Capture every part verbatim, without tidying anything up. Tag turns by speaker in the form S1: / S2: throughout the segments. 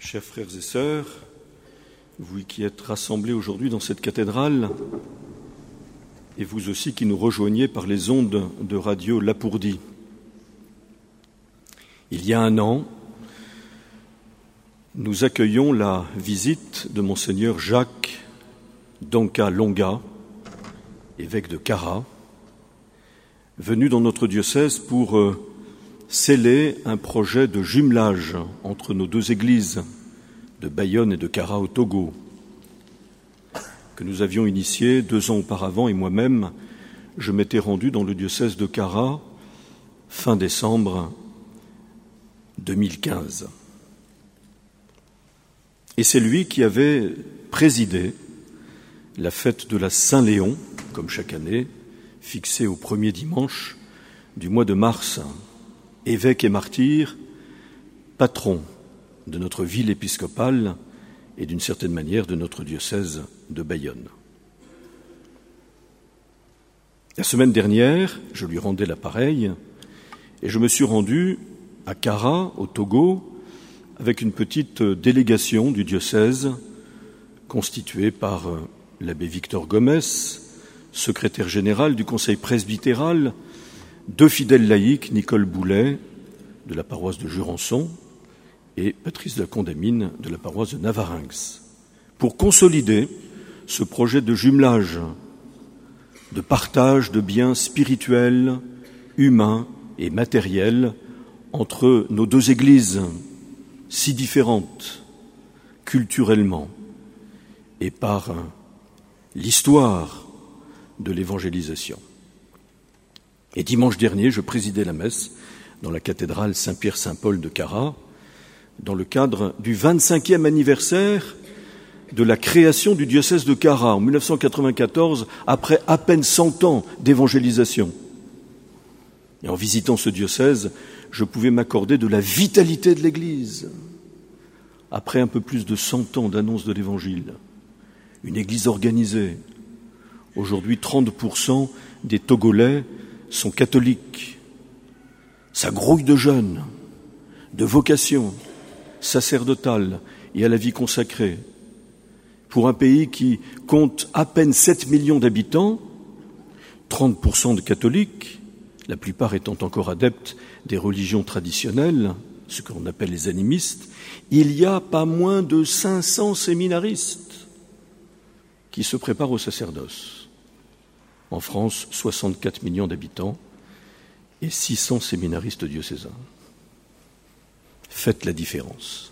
S1: Chers frères et sœurs, vous qui êtes rassemblés aujourd'hui dans cette cathédrale, et vous aussi qui nous rejoignez par les ondes de radio Lapourdie. Il y a un an, nous accueillons la visite de Monseigneur Jacques Danca Longa, évêque de Cara, venu dans notre diocèse pour euh, sceller un projet de jumelage entre nos deux églises de Bayonne et de Cara au Togo, que nous avions initié deux ans auparavant, et moi-même, je m'étais rendu dans le diocèse de Cara fin décembre deux mille quinze. Et c'est lui qui avait présidé la fête de la Saint-Léon, comme chaque année, fixée au premier dimanche du mois de mars, évêque et martyr, patron de notre ville épiscopale et d'une certaine manière de notre diocèse de Bayonne. La semaine dernière, je lui rendais l'appareil et je me suis rendu à Cara, au Togo, avec une petite délégation du diocèse constituée par l'abbé Victor Gomez, secrétaire général du conseil presbytéral, deux fidèles laïcs, Nicole Boulet, de la paroisse de Jurançon, et Patrice de la Condamine, de la paroisse de Navarinx, pour consolider ce projet de jumelage, de partage de biens spirituels, humains et matériels entre nos deux églises, si différentes culturellement et par l'histoire de l'évangélisation. Et dimanche dernier, je présidais la messe dans la cathédrale Saint-Pierre-Saint-Paul de Cara, dans le cadre du vingt-cinquième anniversaire de la création du diocèse de Cara en mille neuf cent quatre-vingt-quatorze, après à peine cent ans d'évangélisation. Et en visitant ce diocèse, je pouvais m'accorder de la vitalité de l'Église. Après un peu plus de cent ans d'annonce de l'Évangile, une Église organisée. Aujourd'hui, trente pour cent des Togolais sont catholiques. Ça grouille de jeunes, de vocations sacerdotales et à la vie consacrée. Pour un pays qui compte à peine sept millions d'habitants, trente pour cent de catholiques, la plupart étant encore adeptes des religions traditionnelles, ce qu'on appelle les animistes, il y a pas moins de cinq cents séminaristes qui se préparent au sacerdoce. En France, soixante-quatre millions d'habitants et six cents séminaristes diocésains. Faites la différence.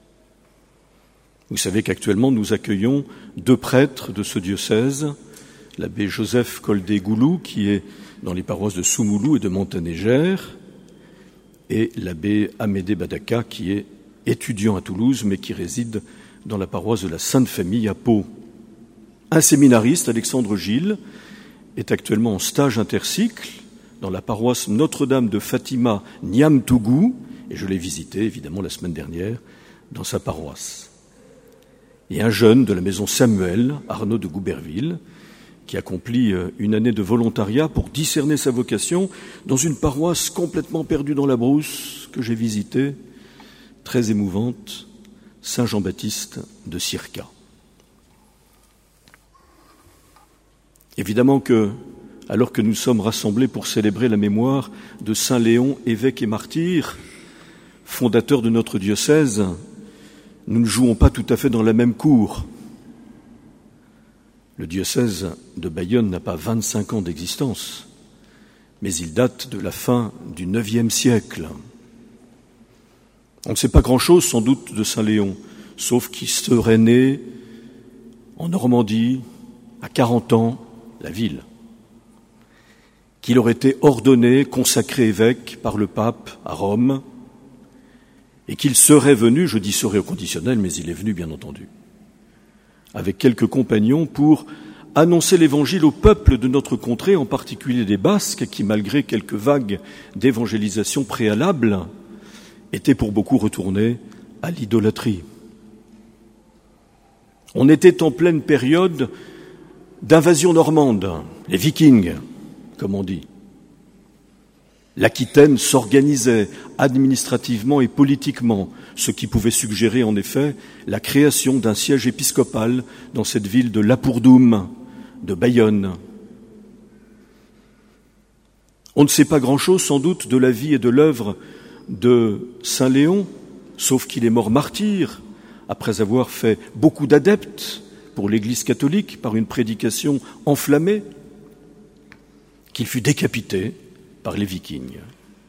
S1: Vous savez qu'actuellement, nous accueillons deux prêtres de ce diocèse, l'abbé Joseph Koldé-Goulou, qui est dans les paroisses de Soumoulou et de Monténégère, et l'abbé Amédée Badaka, qui est étudiant à Toulouse, mais qui réside dans la paroisse de la Sainte Famille à Pau. Un séminariste, Alexandre Gilles, est actuellement en stage intercycle dans la paroisse Notre-Dame de Fatima Niamtougou, et je l'ai visité évidemment la semaine dernière dans sa paroisse. Et un jeune de la maison Samuel, Arnaud de Gouberville, qui accomplit une année de volontariat pour discerner sa vocation dans une paroisse complètement perdue dans la brousse que j'ai visitée, très émouvante, Saint-Jean-Baptiste de Circa. Évidemment que, alors que nous sommes rassemblés pour célébrer la mémoire de Saint Léon, évêque et martyr, fondateur de notre diocèse, nous ne jouons pas tout à fait dans la même cour. Le diocèse de Bayonne n'a pas vingt-cinq ans d'existence, mais il date de la fin du neuvième siècle. On ne sait pas grand-chose sans doute de Saint Léon, sauf qu'il serait né en Normandie à quarante ans, la ville, qu'il aurait été ordonné, consacré évêque par le pape à Rome, et qu'il serait venu, je dis serait au conditionnel, mais il est venu bien entendu, avec quelques compagnons pour annoncer l'Évangile au peuple de notre contrée, en particulier des Basques, qui, malgré quelques vagues d'évangélisation préalables, étaient pour beaucoup retournés à l'idolâtrie. On était en pleine période d'invasion normande, les Vikings, comme on dit. L'Aquitaine s'organisait administrativement et politiquement, ce qui pouvait suggérer en effet la création d'un siège épiscopal dans cette ville de Lapourdoum, de Bayonne. On ne sait pas grand-chose sans doute de la vie et de l'œuvre de Saint Léon, sauf qu'il est mort martyr, après avoir fait beaucoup d'adeptes pour l'Église catholique par une prédication enflammée, qu'il fut décapité par les Vikings,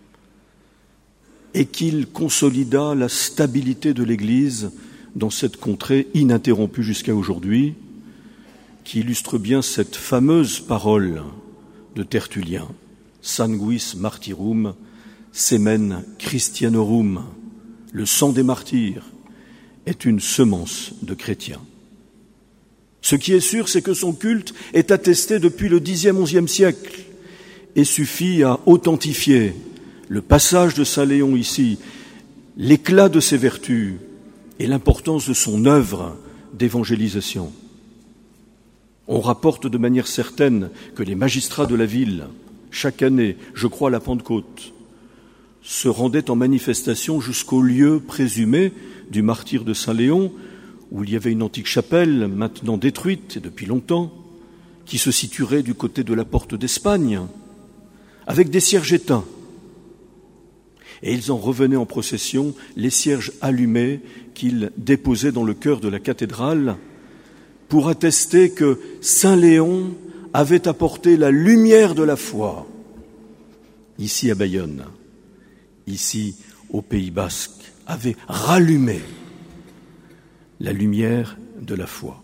S1: et qu'il consolida la stabilité de l'Église dans cette contrée ininterrompue jusqu'à aujourd'hui, qui illustre bien cette fameuse parole de Tertullien, sanguis martyrum, semen Christianorum, le sang des martyrs est une semence de chrétiens. Ce qui est sûr, c'est que son culte est attesté depuis le dixième, onzième siècle et suffit à authentifier le passage de Saint Léon ici, l'éclat de ses vertus et l'importance de son œuvre d'évangélisation. On rapporte de manière certaine que les magistrats de la ville, chaque année, je crois à la Pentecôte, se rendaient en manifestation jusqu'au lieu présumé du martyre de Saint Léon, où il y avait une antique chapelle, maintenant détruite depuis longtemps, qui se situerait du côté de la porte d'Espagne, avec des cierges éteints. Et ils en revenaient en procession, les cierges allumés qu'ils déposaient dans le chœur de la cathédrale, pour attester que Saint Léon avait apporté la lumière de la foi, ici à Bayonne, ici au Pays Basque, avait rallumé la lumière de la foi.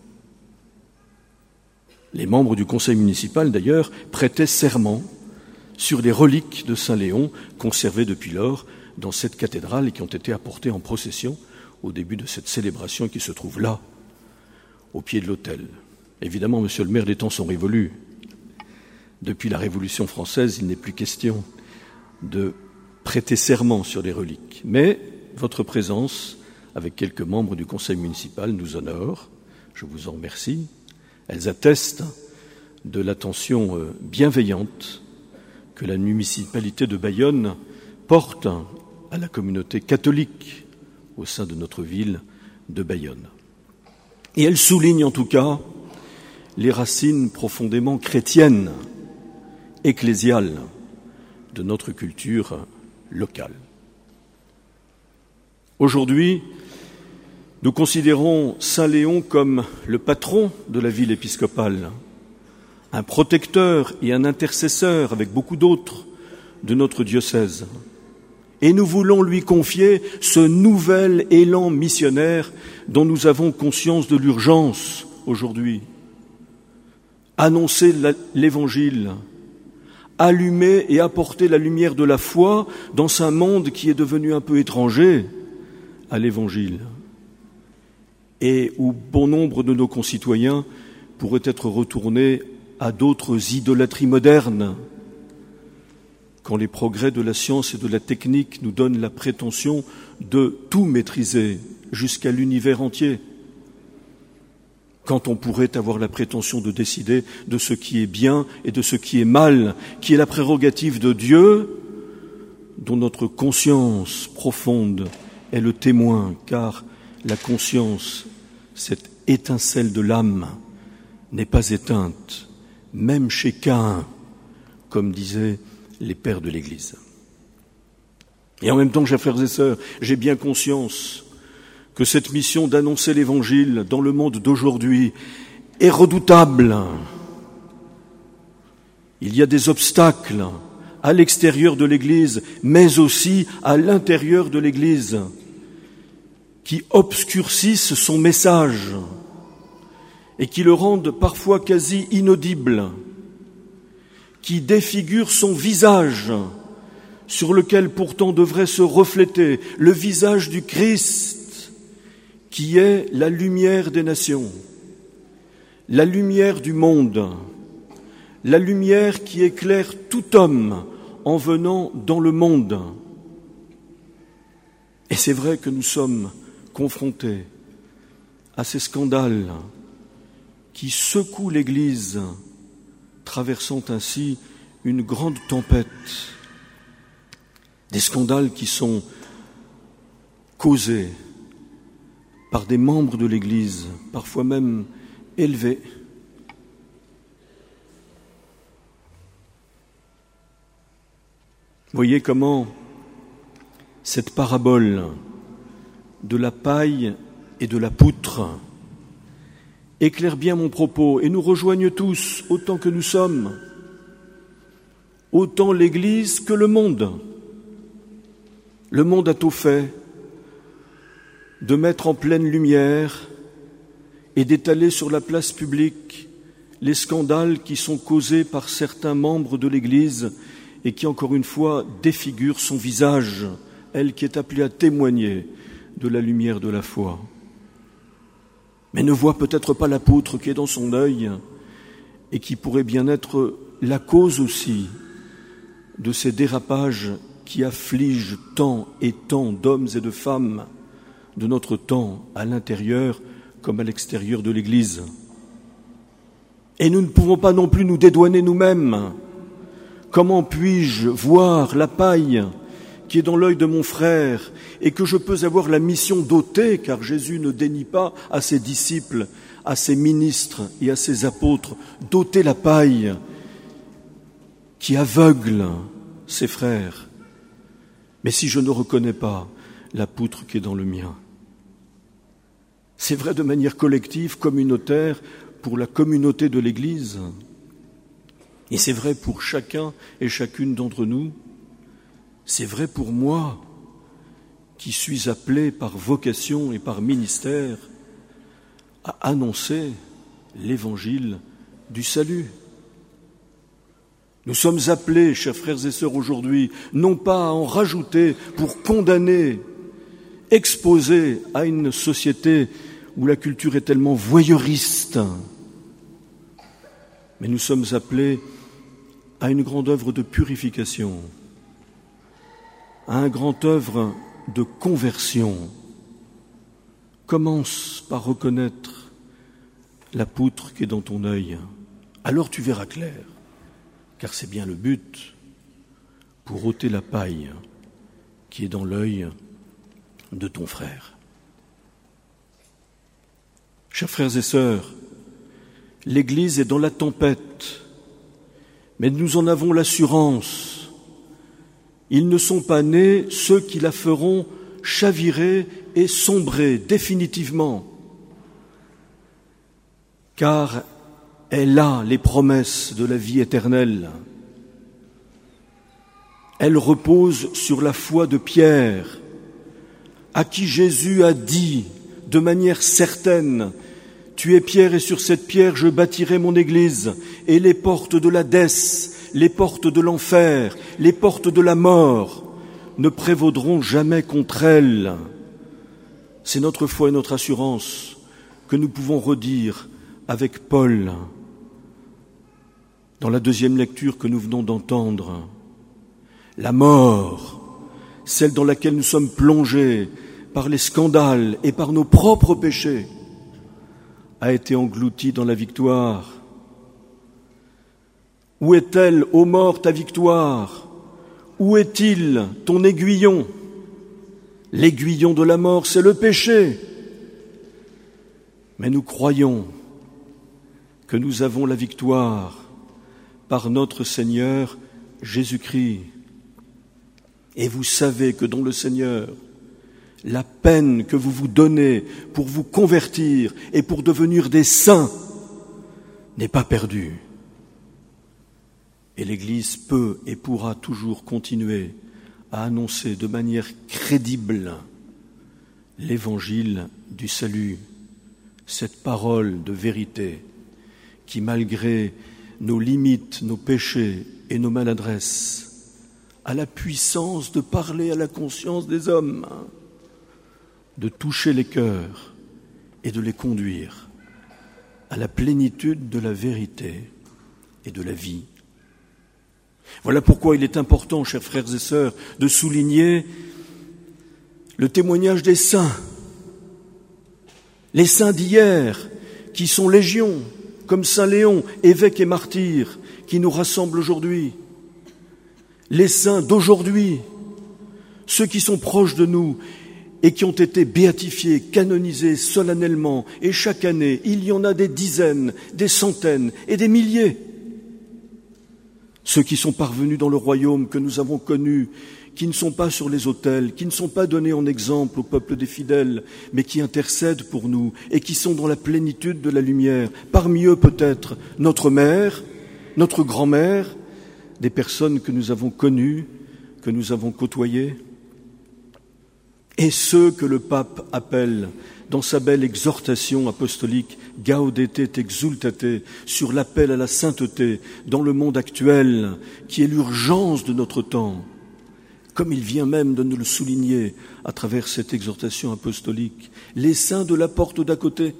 S1: Les membres du conseil municipal, d'ailleurs, prêtaient serment sur les reliques de Saint Léon, conservées depuis lors dans cette cathédrale et qui ont été apportées en procession au début de cette célébration qui se trouve là, au pied de l'autel. Évidemment, monsieur le maire, les temps sont révolus. Depuis la Révolution française, il n'est plus question de prêter serment sur les reliques. Mais votre présence, avec quelques membres du conseil municipal, nous honore. Je vous en remercie. Elles attestent de l'attention bienveillante que la municipalité de Bayonne porte à la communauté catholique au sein de notre ville de Bayonne. Et elle souligne en tout cas les racines profondément chrétiennes, ecclésiales, de notre culture locale. Aujourd'hui, nous considérons Saint Léon comme le patron de la ville épiscopale, un protecteur et un intercesseur avec beaucoup d'autres de notre diocèse. Et nous voulons lui confier ce nouvel élan missionnaire dont nous avons conscience de l'urgence aujourd'hui. Annoncer l'Évangile, allumer et apporter la lumière de la foi dans un monde qui est devenu un peu étranger à l'Évangile et où bon nombre de nos concitoyens pourraient être retournés à d'autres idolâtries modernes, quand les progrès de la science et de la technique nous donnent la prétention de tout maîtriser jusqu'à l'univers entier, quand on pourrait avoir la prétention de décider de ce qui est bien et de ce qui est mal, qui est la prérogative de Dieu, dont notre conscience profonde est le témoin, car la conscience, cette étincelle de l'âme, n'est pas éteinte, même chez Caïn, comme disaient les pères de l'Église. Et en même temps, chers frères et sœurs, j'ai bien conscience que cette mission d'annoncer l'Évangile dans le monde d'aujourd'hui est redoutable. Il y a des obstacles à l'extérieur de l'Église, mais aussi à l'intérieur de l'Église, qui obscurcissent son message et qui le rendent parfois quasi inaudible, qui défigurent son visage, sur lequel pourtant devrait se refléter le visage du Christ, qui est la lumière des nations, la lumière du monde, la lumière qui éclaire tout homme en venant dans le monde. Et c'est vrai que nous sommes confrontés à ces scandales qui secouent l'Église, traversant ainsi une grande tempête des scandales qui sont causés par des membres de l'Église, parfois même élevés. Voyez comment cette parabole de la paille et de la poutre éclaire bien mon propos et nous rejoigne tous autant que nous sommes, autant l'Église que le monde. Le monde a tout fait de mettre en pleine lumière et d'étaler sur la place publique les scandales qui sont causés par certains membres de l'Église et qui, encore une fois, défigurent son visage, elle qui est appelée à témoigner de la lumière de la foi. Mais ne voit peut-être pas la poutre qui est dans son œil et qui pourrait bien être la cause aussi de ces dérapages qui affligent tant et tant d'hommes et de femmes de notre temps, à l'intérieur comme à l'extérieur de l'Église. Et nous ne pouvons pas non plus nous dédouaner nous-mêmes. Comment puis-je voir la paille qui est dans l'œil de mon frère et que je peux avoir la mission d'ôter, car Jésus ne dénie pas à ses disciples, à ses ministres et à ses apôtres d'ôter la paille qui aveugle ses frères. Mais si je ne reconnais pas la poutre qui est dans le mien, c'est vrai de manière collective, communautaire, pour la communauté de l'Église, et c'est vrai pour chacun et chacune d'entre nous, c'est vrai pour moi qui suis appelé par vocation et par ministère à annoncer l'évangile du salut. Nous sommes appelés, chers frères et sœurs, aujourd'hui, non pas à en rajouter pour condamner, exposer à une société où la culture est tellement voyeuriste, mais nous sommes appelés à une grande œuvre de purification, à un grand œuvre de conversion. Commence par reconnaître la poutre qui est dans ton œil, alors tu verras clair, car c'est bien le but, pour ôter la paille qui est dans l'œil de ton frère. Chers frères et sœurs, l'Église est dans la tempête, mais nous en avons l'assurance. Ils ne sont pas nés ceux qui la feront chavirer et sombrer définitivement, car elle a les promesses de la vie éternelle. Elle repose sur la foi de Pierre, à qui Jésus a dit de manière certaine: tu es Pierre et sur cette pierre je bâtirai mon église, et les portes de l'Hadès, les portes de l'enfer, les portes de la mort ne prévaudront jamais contre elle. C'est notre foi et notre assurance que nous pouvons redire avec Paul dans la deuxième lecture que nous venons d'entendre. La mort, celle dans laquelle nous sommes plongés par les scandales et par nos propres péchés, a été engloutie dans la victoire. Où est-elle, ô mort, ta victoire? Où est-il ton aiguillon? L'aiguillon de la mort, c'est le péché. Mais nous croyons que nous avons la victoire par notre Seigneur Jésus-Christ. Et vous savez que dans le Seigneur, la peine que vous vous donnez pour vous convertir et pour devenir des saints n'est pas perdue. Et l'Église peut et pourra toujours continuer à annoncer de manière crédible l'évangile du salut, cette parole de vérité qui, malgré nos limites, nos péchés et nos maladresses, a la puissance de parler à la conscience des hommes, de toucher les cœurs et de les conduire à la plénitude de la vérité et de la vie. Voilà pourquoi il est important, chers frères et sœurs, de souligner le témoignage des saints, les saints d'hier, qui sont légion, comme Saint Léon, évêque et martyr, qui nous rassemble aujourd'hui, les saints d'aujourd'hui, ceux qui sont proches de nous et qui ont été béatifiés, canonisés solennellement, et chaque année, il y en a des dizaines, des centaines et des milliers. Ceux qui sont parvenus dans le royaume que nous avons connu, qui ne sont pas sur les autels, qui ne sont pas donnés en exemple au peuple des fidèles, mais qui intercèdent pour nous et qui sont dans la plénitude de la lumière. Parmi eux peut-être notre mère, notre grand-mère, des personnes que nous avons connues, que nous avons côtoyées, et ceux que le pape appelle dans sa belle exhortation apostolique Gaudete et exultate sur l'appel à la sainteté dans le monde actuel qui est l'urgence de notre temps, comme il vient même de nous le souligner à travers cette exhortation apostolique, les saints de la porte d'à côté,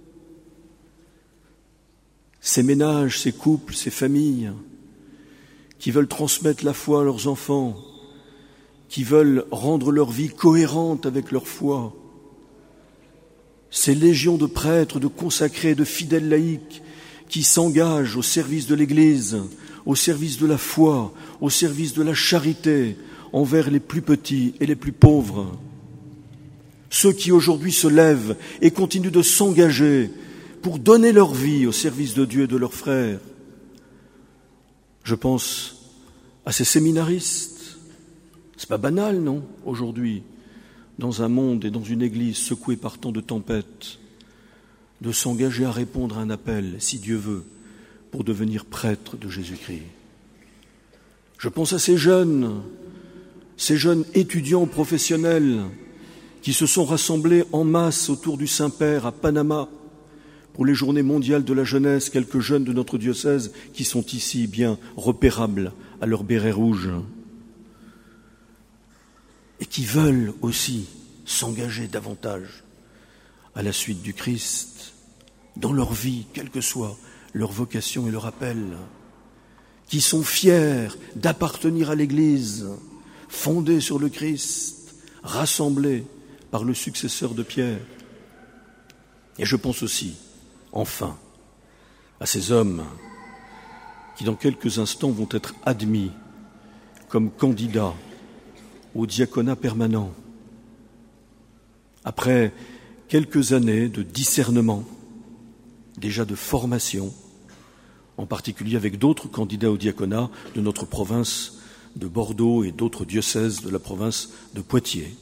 S1: ces ménages, ces couples, ces familles qui veulent transmettre la foi à leurs enfants, qui veulent rendre leur vie cohérente avec leur foi, ces légions de prêtres, de consacrés, de fidèles laïcs qui s'engagent au service de l'Église, au service de la foi, au service de la charité envers les plus petits et les plus pauvres. Ceux qui aujourd'hui se lèvent et continuent de s'engager pour donner leur vie au service de Dieu et de leurs frères. Je pense à ces séminaristes. C'est pas banal, non, aujourd'hui, dans un monde et dans une église secouée par tant de tempêtes, de s'engager à répondre à un appel, si Dieu veut, pour devenir prêtre de Jésus-Christ. Je pense à ces jeunes, ces jeunes étudiants professionnels qui se sont rassemblés en masse autour du Saint-Père à Panama pour les journées mondiales de la jeunesse, quelques jeunes de notre diocèse qui sont ici bien repérables à leur béret rouge et qui veulent aussi s'engager davantage à la suite du Christ dans leur vie, quelle que soit leur vocation et leur appel, qui sont fiers d'appartenir à l'Église fondée sur le Christ, rassemblée par le successeur de Pierre. Et je pense aussi, enfin, à ces hommes qui dans quelques instants vont être admis comme candidats au diaconat permanent. Après quelques années de discernement, déjà de formation, en particulier avec d'autres candidats au diaconat de notre province de Bordeaux et d'autres diocèses de la province de Poitiers,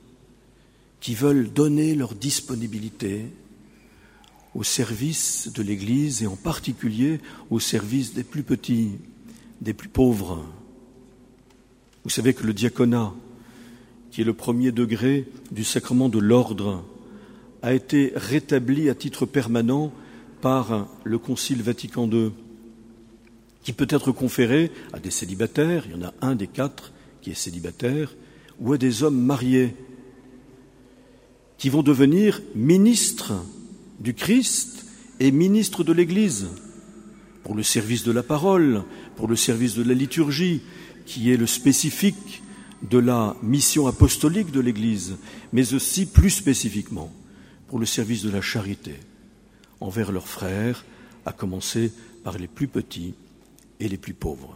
S1: qui veulent donner leur disponibilité au service de l'Église et en particulier au service des plus petits, des plus pauvres. Vous savez que le diaconat, qui est le premier degré du sacrement de l'ordre, a été rétabli à titre permanent par le Concile Vatican deux, qui peut être conféré à des célibataires, il y en a un des quatre qui est célibataire, ou à des hommes mariés, qui vont devenir ministres du Christ et ministres de l'Église, pour le service de la parole, pour le service de la liturgie, qui est le spécifique de la mission apostolique de l'Église, mais aussi plus spécifiquement pour le service de la charité envers leurs frères, à commencer par les plus petits et les plus pauvres.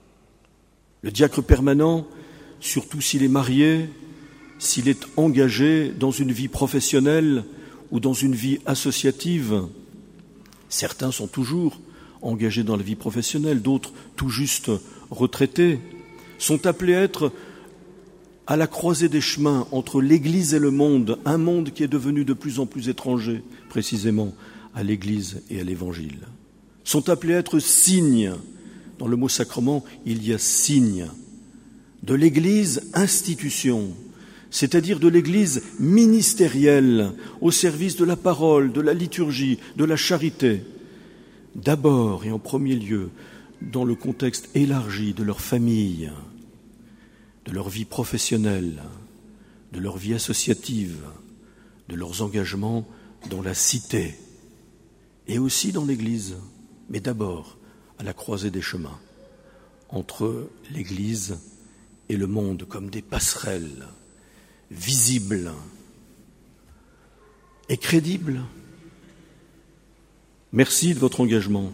S1: Le diacre permanent, surtout s'il est marié, s'il est engagé dans une vie professionnelle ou dans une vie associative, certains sont toujours engagés dans la vie professionnelle, d'autres tout juste retraités, sont appelés à être à la croisée des chemins entre l'Église et le monde, un monde qui est devenu de plus en plus étranger, précisément, à l'Église et à l'Évangile. Sont appelés à être signes. Dans le mot sacrement, il y a signe de l'Église institution, c'est-à-dire de l'Église ministérielle, au service de la parole, de la liturgie, de la charité. D'abord et en premier lieu, dans le contexte élargi de leur famille, de leur vie professionnelle, de leur vie associative, de leurs engagements dans la cité et aussi dans l'Église, mais d'abord à la croisée des chemins entre l'Église et le monde comme des passerelles visibles et crédibles. Merci de votre engagement.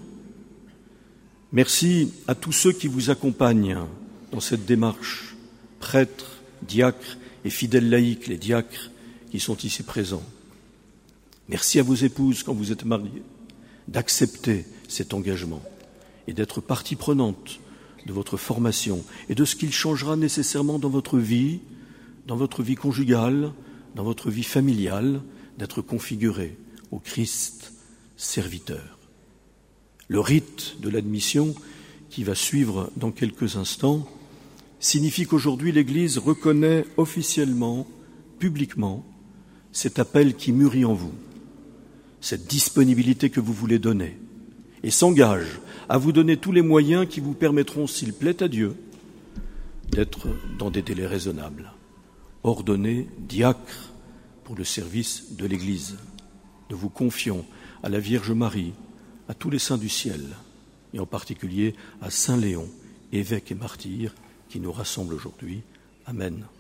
S1: Merci à tous ceux qui vous accompagnent dans cette démarche, prêtres, diacres et fidèles laïcs, les diacres qui sont ici présents. Merci à vos épouses quand vous êtes mariées d'accepter cet engagement et d'être partie prenante de votre formation et de ce qu'il changera nécessairement dans votre vie, dans votre vie conjugale, dans votre vie familiale, d'être configuré au Christ serviteur. Le rite de l'admission qui va suivre dans quelques instants signifie qu'aujourd'hui l'Église reconnaît officiellement, publiquement, cet appel qui mûrit en vous, cette disponibilité que vous voulez donner, et s'engage à vous donner tous les moyens qui vous permettront, s'il plaît à Dieu, d'être dans des délais raisonnables, ordonnés diacres pour le service de l'Église. Nous vous confions à la Vierge Marie, à tous les saints du ciel, et en particulier à Saint Léon, évêque et martyr, qui nous rassemble aujourd'hui. Amen.